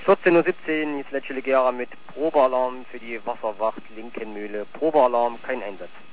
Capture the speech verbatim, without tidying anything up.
vierzehn Uhr siebzehn, jetzt Letzte Legera mit Probealarm für die Wasserwacht Linkenmühle. Probealarm, kein Einsatz.